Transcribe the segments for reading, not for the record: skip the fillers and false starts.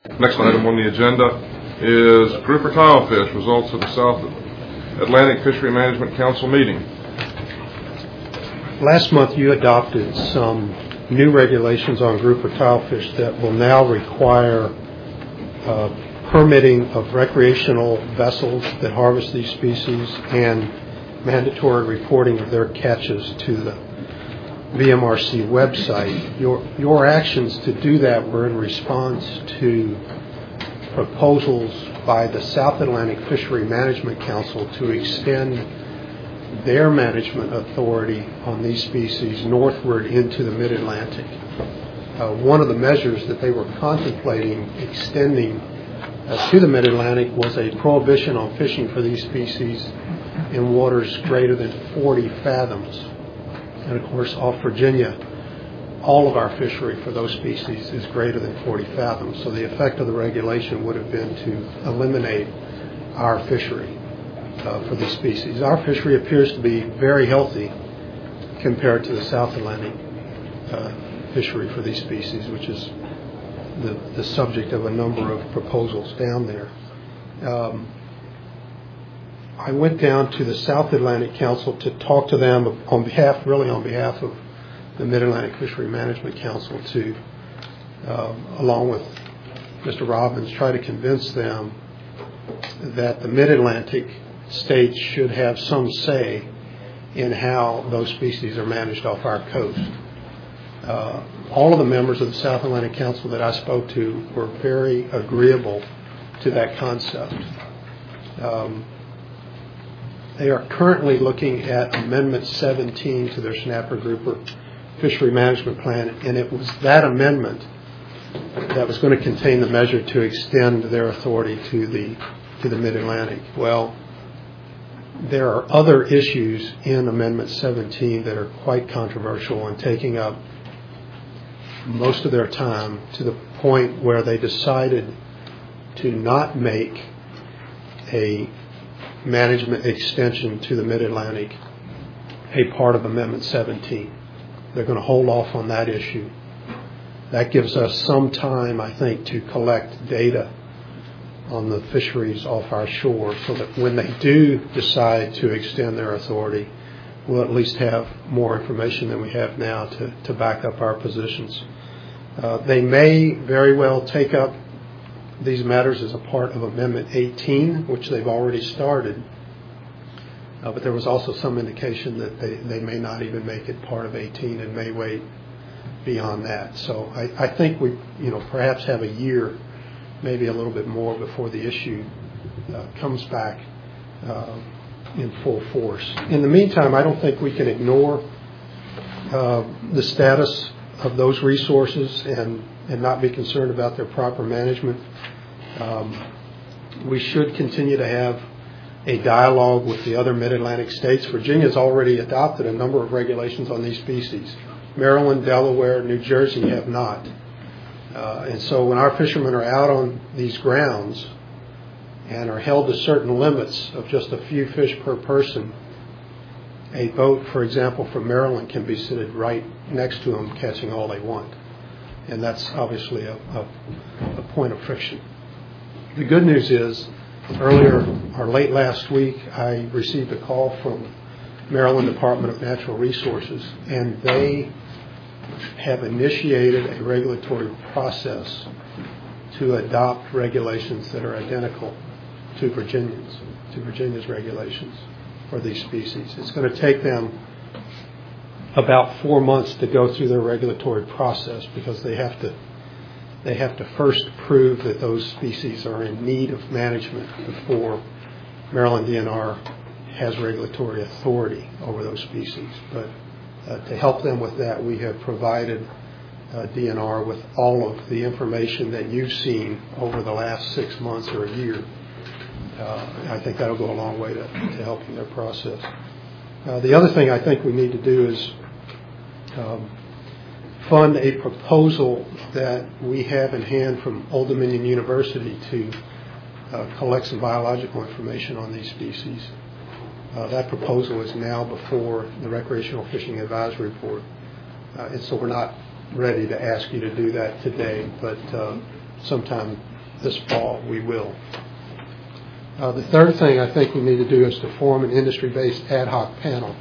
Next item on the agenda is grouper tilefish, results of the South Atlantic Fishery Management Council meeting. Last month you adopted some new regulations on grouper tilefish that will now require permitting of recreational vessels that harvest these species and mandatory reporting of their catches to the VMRC website. Your actions to do that were in response to proposals by the South Atlantic Fishery Management Council to extend their management authority on these species northward into the mid-Atlantic. One of the measures that they were contemplating extending to the mid-Atlantic was a prohibition on fishing for these species in waters greater than 40 fathoms. And of course, off Virginia, all of our fishery for those species is greater than 40 fathoms. So the effect of the regulation would have been to eliminate our fishery for these species. Our fishery appears to be very healthy compared to the South Atlantic fishery for these species, which is the subject of a number of proposals down there. I went down to the South Atlantic Council to talk to them on behalf of the Mid-Atlantic Fishery Management Council to, along with Mr. Robbins, try to convince them that the Mid-Atlantic states should have some say in how those species are managed off our coast. All of the members of the South Atlantic Council that I spoke to were very agreeable to that concept. They are currently looking at Amendment 17 to their snapper grouper fishery management plan, and it was that amendment that was going to contain the measure to extend their authority to the Mid-Atlantic. Well, there are other issues in Amendment 17 that are quite controversial and taking up most of their time, to the point where they decided to not make a management extension to the Mid-Atlantic a part of Amendment 17. They're going to hold off on that issue. That gives us some time, I think, to collect data on the fisheries off our shore, so that when they do decide to extend their authority, we'll at least have more information than we have now to back up our positions. They may very well take up these matters as a part of Amendment 18, which they've already started. But there was also some indication that they may not even make it part of 18 and may wait beyond that. So I think we perhaps have a year, maybe a little bit more, before the issue comes back in full force. In the meantime, I don't think we can ignore the status of those resources and not be concerned about their proper management. We should continue to have a dialogue with the other Mid-Atlantic states. Virginia has already adopted a number of regulations on these species. Maryland, Delaware, New Jersey have not. And so when our fishermen are out on these grounds and are held to certain limits of just a few fish per person, a boat, for example, from Maryland can be seated right next to them, catching all they want. And that's obviously a point of friction. The good news is, late last week, I received a call from Maryland Department of Natural Resources, and they have initiated a regulatory process to adopt regulations that are identical to Virginia's regulations for these species. It's going to take them about 4 months to go through their regulatory process, because they have to first prove that those species are in need of management before Maryland DNR has regulatory authority over those species. But to help them with that, we have provided DNR with all of the information that you've seen over the last 6 months or a year. I think that'll go a long way to helping their process. The other thing I think we need to do is fund a proposal that we have in hand from Old Dominion University to collect some biological information on these species. That proposal is now before the Recreational Fishing Advisory Board. And so we're not ready to ask you to do that today, but sometime this fall, we will. The third thing I think we need to do is to form an industry-based ad hoc panel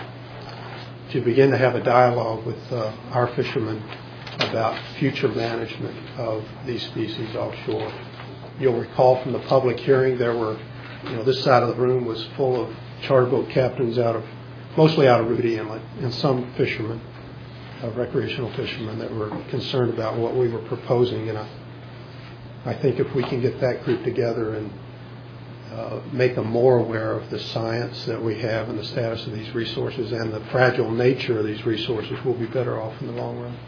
to begin to have a dialogue with our fishermen about future management of these species offshore. You'll recall from the public hearing there were, this side of the room was full of charter boat captains mostly out of Rudy Inlet, and some fishermen, recreational fishermen, that were concerned about what we were proposing. And I think if we can get that group together and make them more aware of the science that we have and the status of these resources and the fragile nature of these resources, we'll be better off in the long run.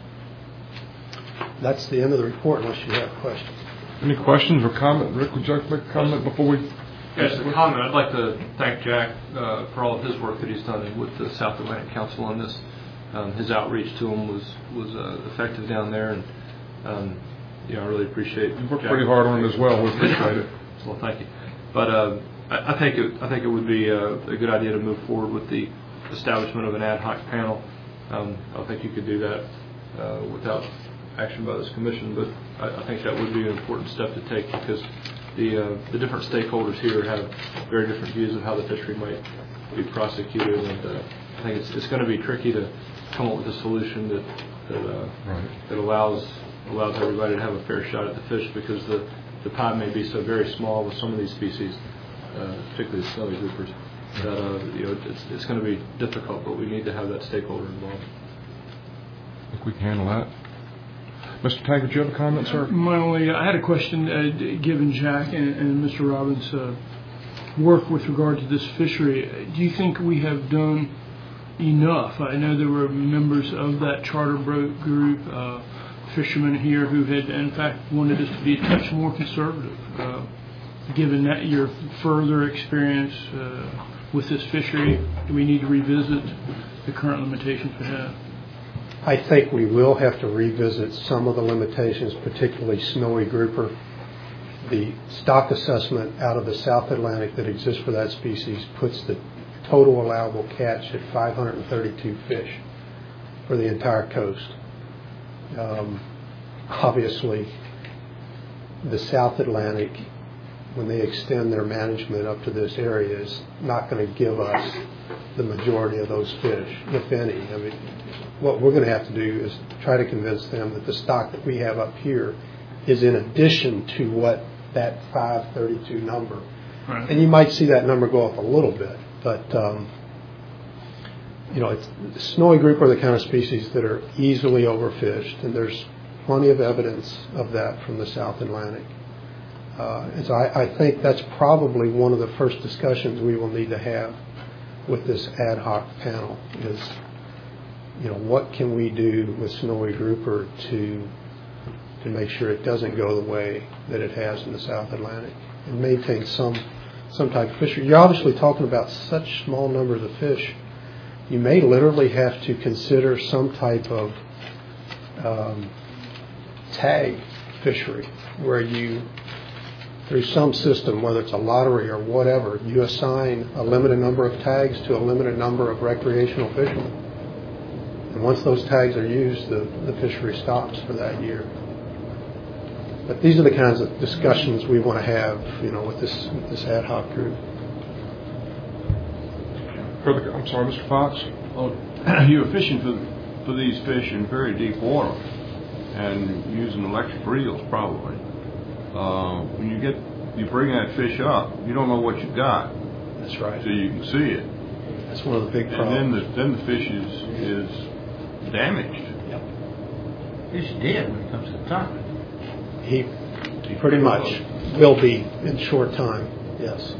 That's the end of the report, unless you have questions. Any questions or comment? Rick, would you like to make a comment before we... Yes, a comment. I'd like to thank Jack for all of his work that he's done with the South Atlantic Council on this. His outreach to them was effective down there, and I really appreciate it. You worked pretty hard on it as well. We appreciate it. Well, thank you. But I think it would be a good idea to move forward with the establishment of an ad hoc panel. I think you could do that without action by this commission, but I think that would be an important step to take, because the different stakeholders here have very different views of how the fishery might be prosecuted, and I think it's going to be tricky to come up with a solution that allows everybody to have a fair shot at the fish, because the pond may be so very small with some of these species, particularly the snowy groupers, that it's going to be difficult, but we need to have that stakeholder involved. I think we can handle that. Mr. Taggart, do you have a comment, sir? I had a question, given Jack and Mr. Robbins' work with regard to this fishery. Do you think we have done enough? I know there were members of that charter boat group, fishermen here, who had, in fact, wanted us to be a touch more conservative. Given that your further experience with this fishery, do we need to revisit the current limitations we have? I think we will have to revisit some of the limitations, particularly snowy grouper. The stock assessment out of the South Atlantic that exists for that species puts the total allowable catch at 532 fish for the entire coast. Obviously, the South Atlantic, when they extend their management up to this area, is not going to give us the majority of those fish, if any. I mean, what we're going to have to do is try to convince them that the stock that we have up here is in addition to what that 532 number. Right. And you might see that number go up a little bit, but snowy grouper are the kind of species that are easily overfished, and there's plenty of evidence of that from the South Atlantic. And so I think that's probably one of the first discussions we will need to have with this ad hoc panel is, what can we do with snowy grouper to make sure it doesn't go the way that it has in the South Atlantic and maintain some type of fishery. You're obviously talking about such small numbers of fish. You may literally have to consider some type of tag fishery where you, through some system, whether it's a lottery or whatever, you assign a limited number of tags to a limited number of recreational fishermen. And once those tags are used, the fishery stops for that year. But these are the kinds of discussions we want to have, with this ad hoc group. I'm sorry, Mr. Fox? Oh, you're fishing for these fish in very deep water and using electric reels probably. When you bring that fish up, you don't know what you got. That's right. So you can see it. That's one of the big problems. And then the fish is damaged. Yep. He's dead when it comes to the top. He pretty much will be in short time. Yes.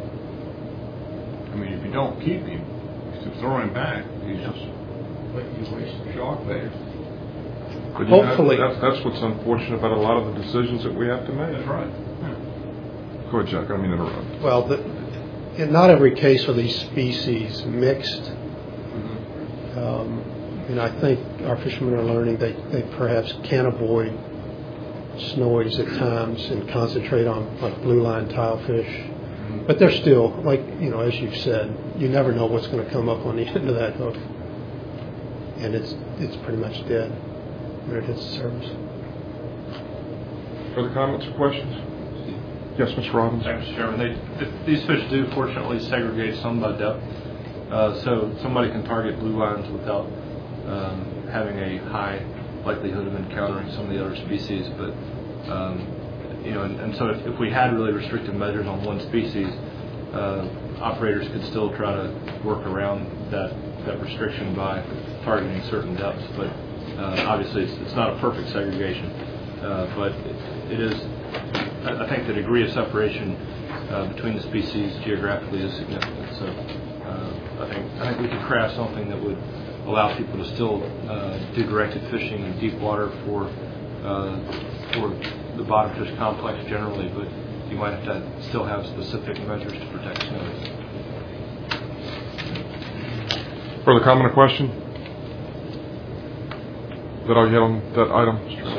I mean, if you don't keep him, if you throw him back, he's just a shark bait. But hopefully, that's what's unfortunate about a lot of the decisions that we have to make. That's right. Yeah. Go ahead, Jack. I mean, interrupt. Well, in not every case are these species mixed. And I think our fishermen are learning they perhaps can avoid snowies at times and concentrate on like blue line tilefish. But they're still, as you've said, you never know what's going to come up on the end of that hook. And it's pretty much dead when it hits the surface. Further comments or questions? Yes, Mr. Robbins. Thanks, Mr. Chairman. These fish do fortunately segregate some by depth, so somebody can target blue lines without having a high likelihood of encountering some of the other species. But and so if we had really restrictive measures on one species, operators could still try to work around that restriction by targeting certain depths. But obviously, it's not a perfect segregation, but it is. I think the degree of separation between the species geographically is significant. So I think we could craft something that would allow people to still do directed fishing in deep water for the bottom fish complex generally, but you might have to still have specific measures to protect snows. Further comment or question? Is that all you had on that item, Mr.